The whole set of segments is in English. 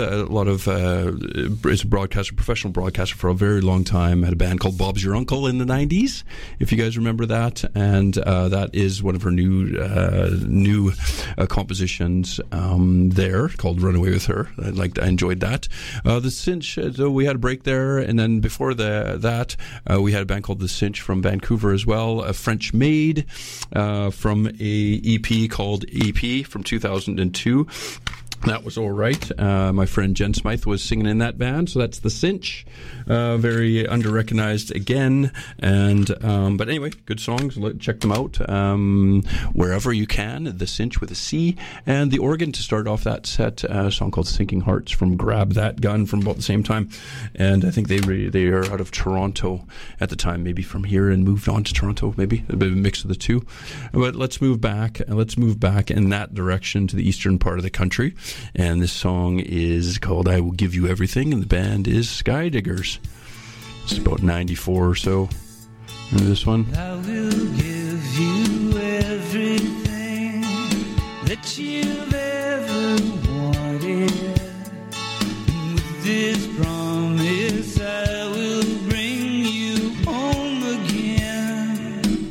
A lot of is a broadcaster, professional broadcaster for a very long time. Had a band called Bob's Your Uncle in the 90s, if you guys remember that. And that is one of her new compositions there, called Run Away With Her. I enjoyed that. The Cinch, so we had a break there, and then before that we had a band called The Cinch from Vancouver as well, a French made from a EP called EP from 2002. That was all right. My friend Jen Smythe was singing in that band, so that's The Cinch. Very under-recognized again. And but anyway, good songs. Check them out wherever you can. The Cinch with a C. And the organ to start off that set, a song called Sinking Hearts from Grab That Gun from about the same time. And I think they are out of Toronto at the time, maybe from here and moved on to Toronto, maybe. A bit of a mix of the two. But let's move back in that direction to the eastern part of the country. And this song is called I Will Give You Everything, and the band is Skydiggers. It's about 94 or so. Remember this one? I will give you everything that you've ever wanted. And with this promise I will bring you home again.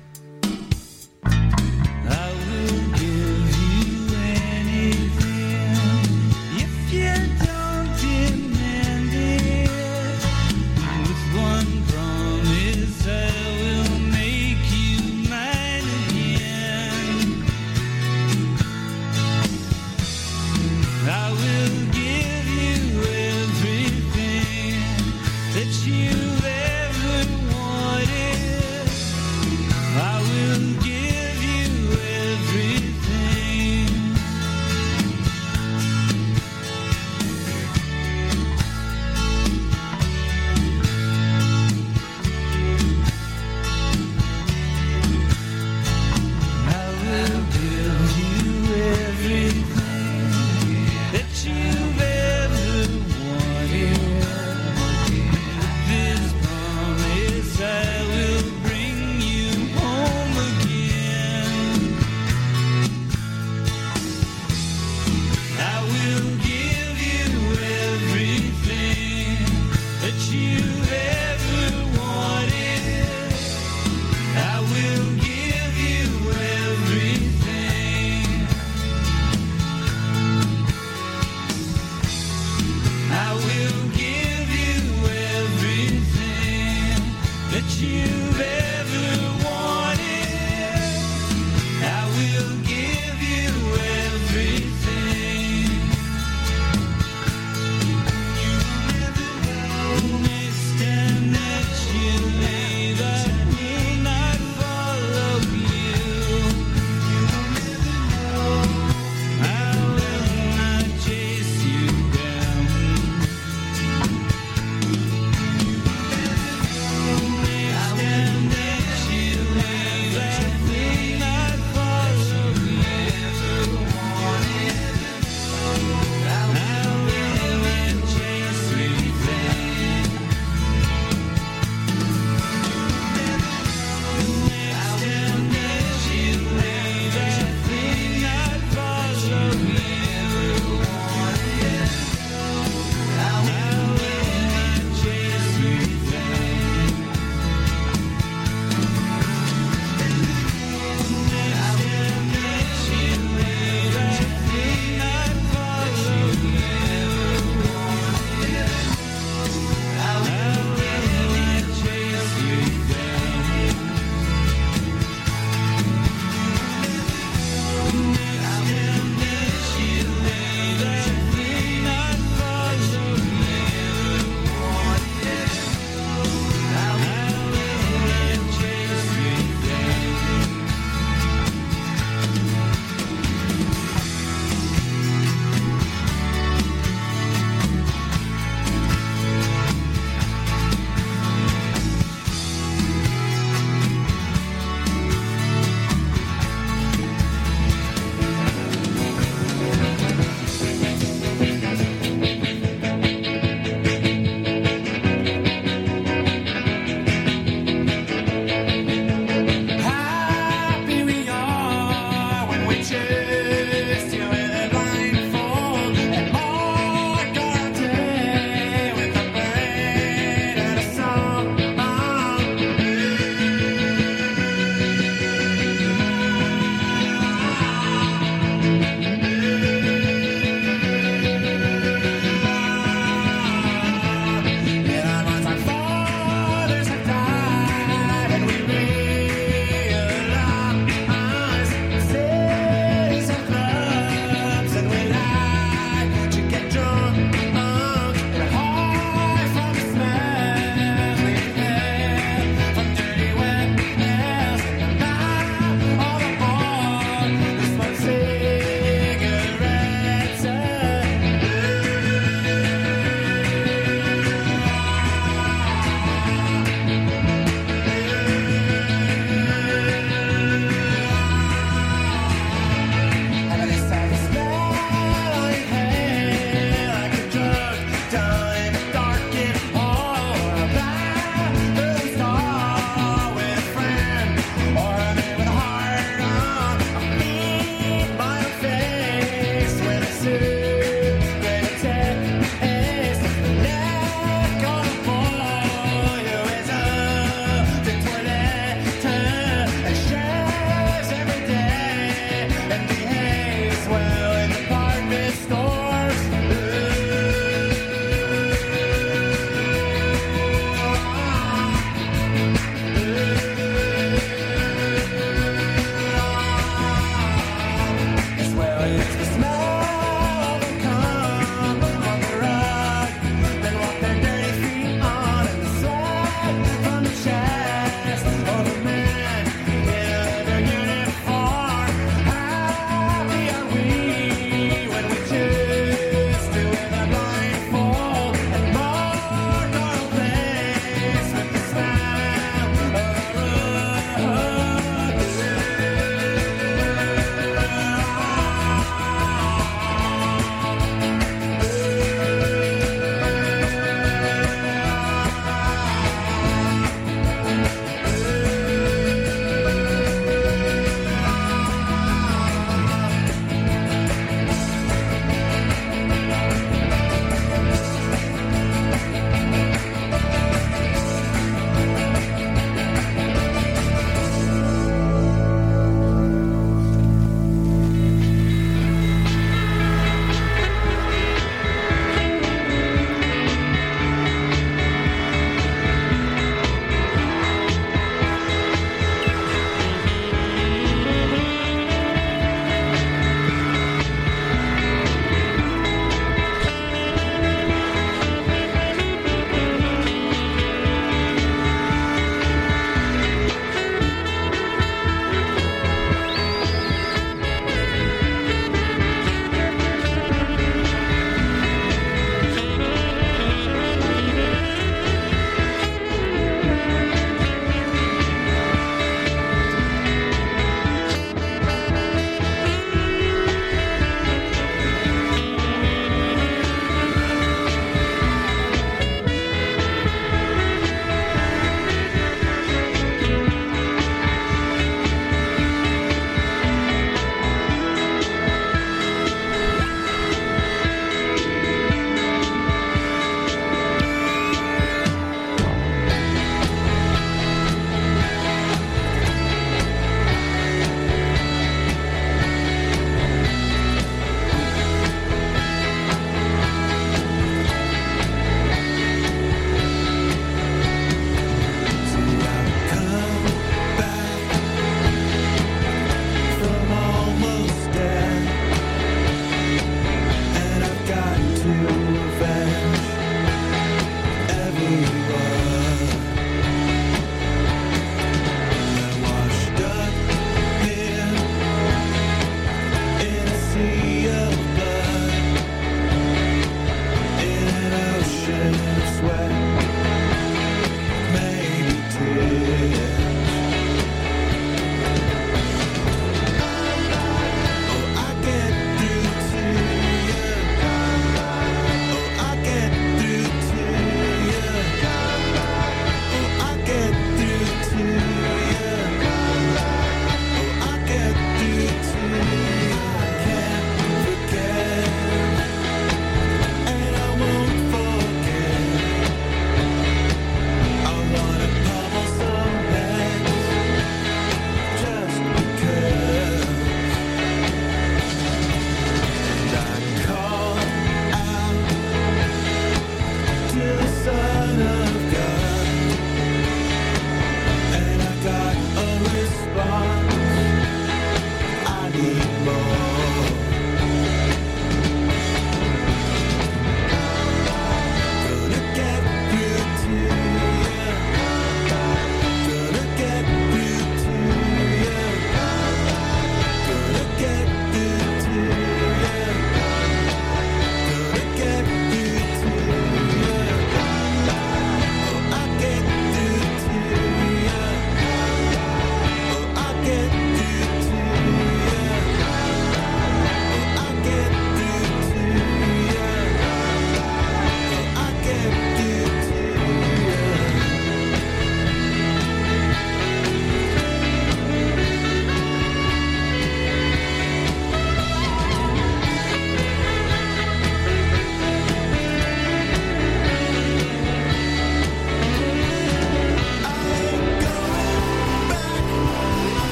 I will give you anything if you don't demand it. With one promise I will make you mine again.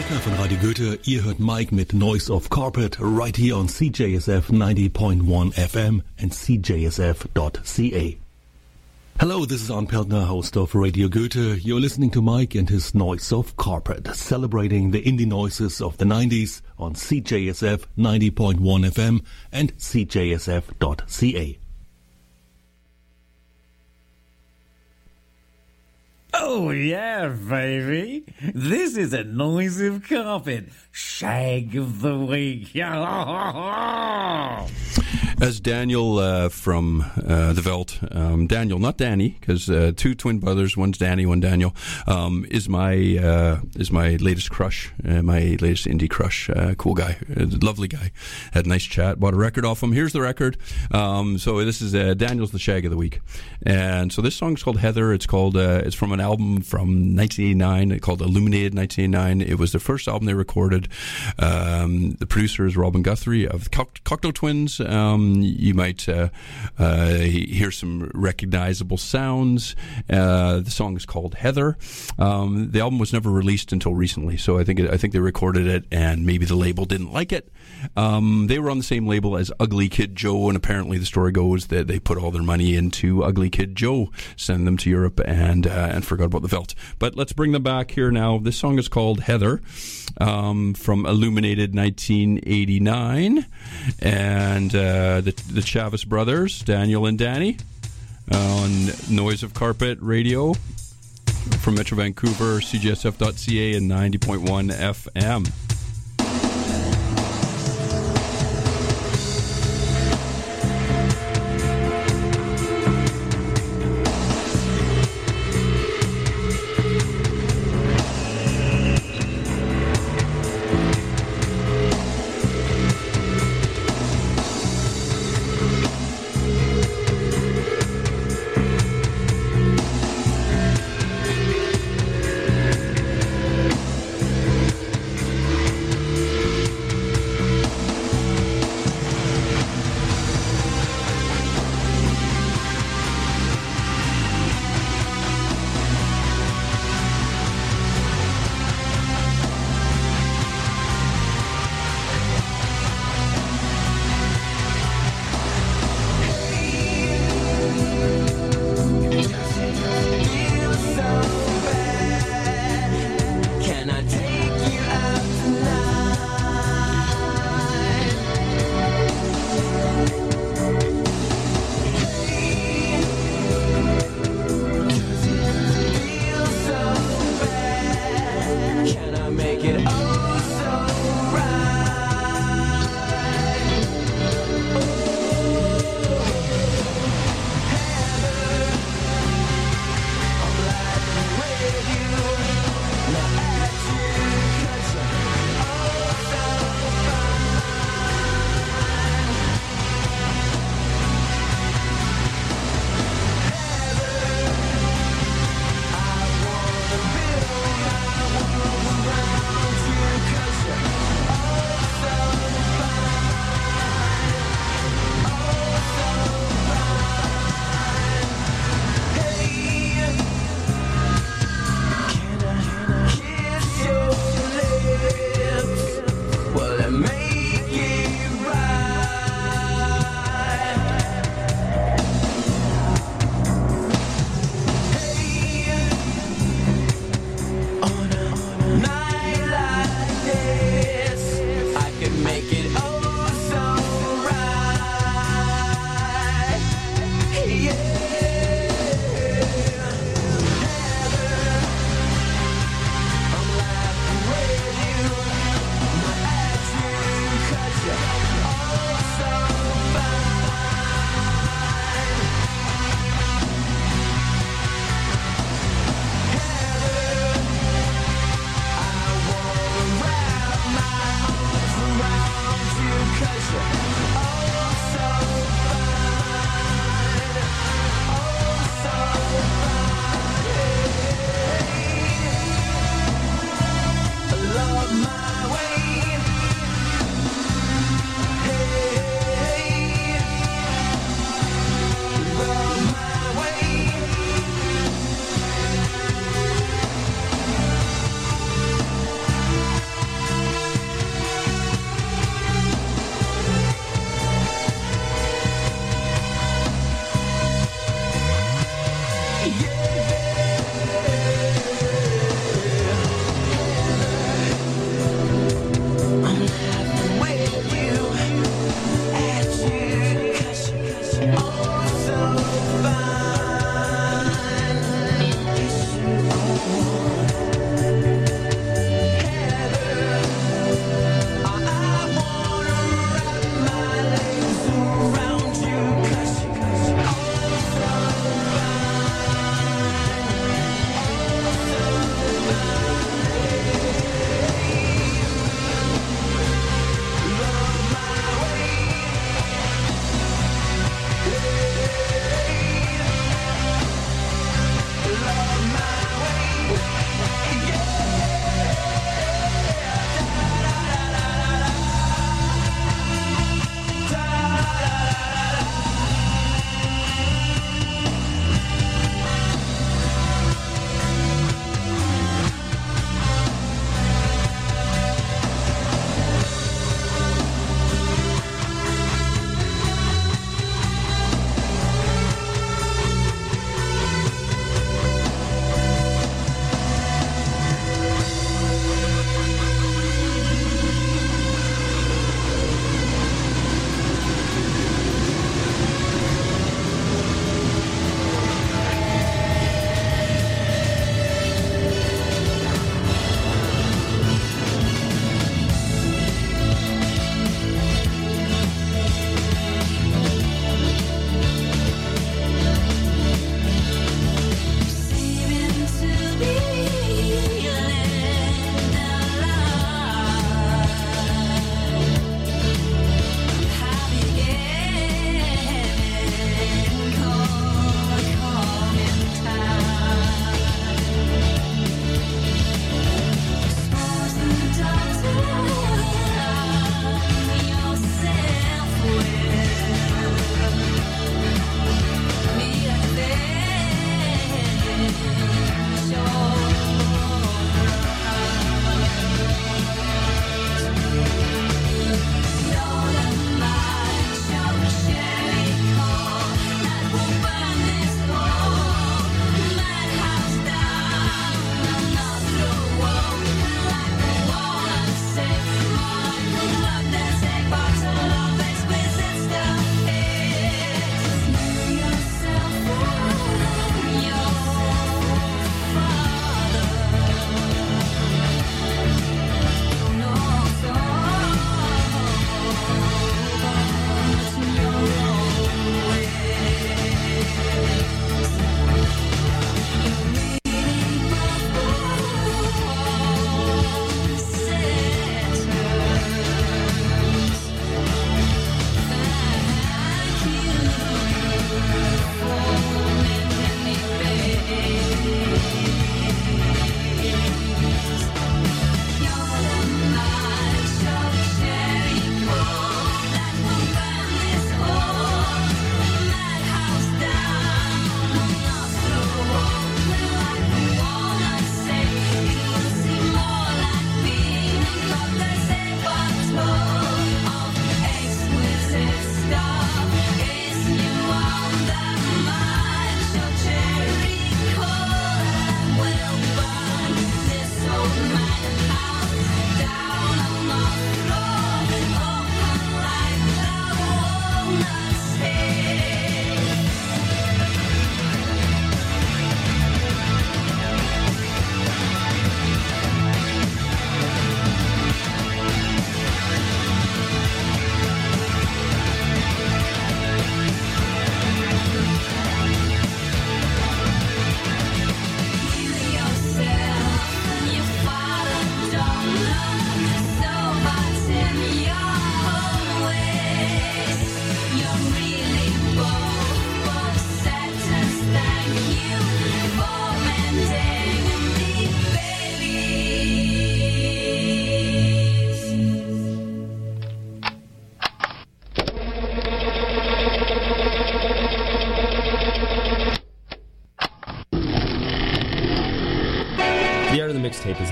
Mika von Radio Goethe. Ihr hört Mike mit Noise of Carpet right here on CJSF 90.1 FM and CJSF.ca. Hello, this is Arne Peltner, host of Radio Goethe. You're listening to Mike and his Noise of Carpet, celebrating the indie noises of the 90s on CJSF 90.1 FM and CJSF.ca. Oh yeah, baby. This is a Noise of Carpet. Shag of the week. As Daniel from the Veldt, Daniel, not Danny, because two twin brothers, one's Danny, one Daniel, is my latest crush, my latest indie crush. Cool guy, lovely guy. Had a nice chat. Bought a record off him. Here's the record. So this is Daniel's the Shag of the week, and so this song's called Heather. It's called it's from an album from 1989 called Illuminated 1989. It was the first album they recorded. The producer is Robin Guthrie of the Cocteau Twins. You might hear some recognizable sounds. The song is called Heather. The album was never released until recently, so I think they recorded it, and maybe the label didn't like it. They were on the same label as Ugly Kid Joe, and apparently the story goes that they put all their money into Ugly Kid Joe, send them to Europe, and forgot about the Veldt. But let's bring them back here now. This song is called Heather, from Illuminated 1989, and the Chavis brothers, Daniel and Danny, on Noise of Carpet Radio from Metro Vancouver, CJSF.ca, and 90.1 FM.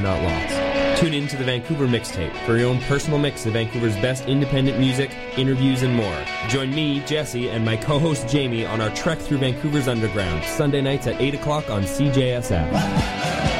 not lost. Tune in to the Vancouver Mixtape for your own personal mix of Vancouver's best independent music, interviews, and more. Join me, Jesse, and my co-host Jamie on our trek through Vancouver's underground, Sunday nights at 8 o'clock on CJSF.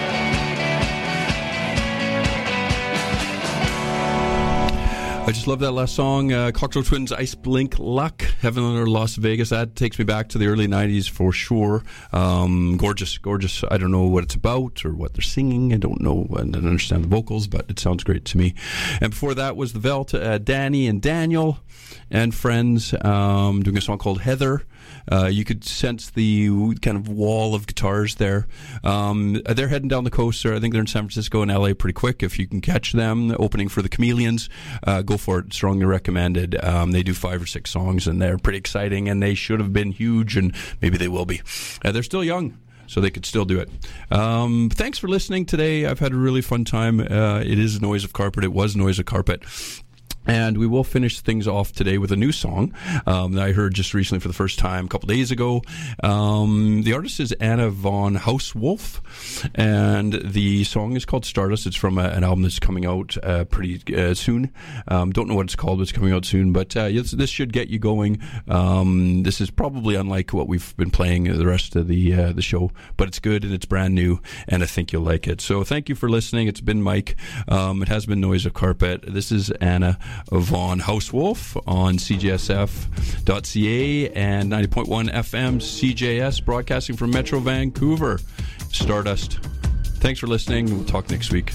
I just love that last song, Cocteau Twins, Ice Blink Luck, Heaven under Las Vegas. That takes me back to the early 90s for sure. Gorgeous. I don't know what it's about or what they're singing. I don't know. I don't understand the vocals, but it sounds great to me. And before that was the Velt, Danny and Daniel and friends doing a song called Heather. You could sense the kind of wall of guitars there. They're heading down the coast. I think they're in San Francisco and LA pretty quick. If you can catch them opening for the Chameleons, go for it. Strongly recommended. They do 5 or 6 songs and they're pretty exciting and they should have been huge and maybe they will be. They're still young, so they could still do it. Thanks for listening today. I've had a really fun time. It is Noise of Carpet. It was Noise of Carpet. And we will finish things off today with a new song that I heard just recently for the first time a couple days ago. The artist is Anna von Hauswolf, and the song is called Stardust. It's from an album that's coming out pretty soon. Don't know what it's called, but it's coming out soon. But this should get you going. This is probably unlike what we've been playing the rest of the show, but it's good and it's brand new, and I think you'll like it. So thank you for listening. It's been Mike. It has been Noise of Carpet. This is Anna von Hauswolf on CJSF.ca and 90.1 FM CJS, broadcasting from Metro Vancouver. Stardust. Thanks for listening. We'll talk next week.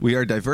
We are diverse